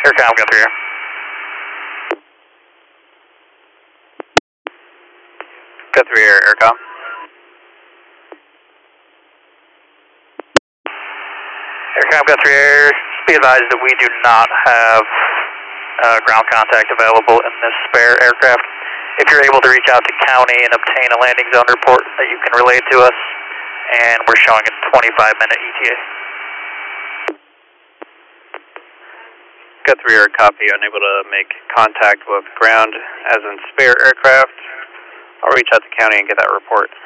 Aircom, go through here. Go through here, Aircom. Aircom, go through here. Be advised that we do not have ground contact available in this spare aircraft. If you're able to reach out to county and obtain a landing zone report that you can relay to us, and we're showing a 25-minute ETA. Go through your copy, unable to make contact with ground as in spare aircraft. I'll reach out to county and get that report.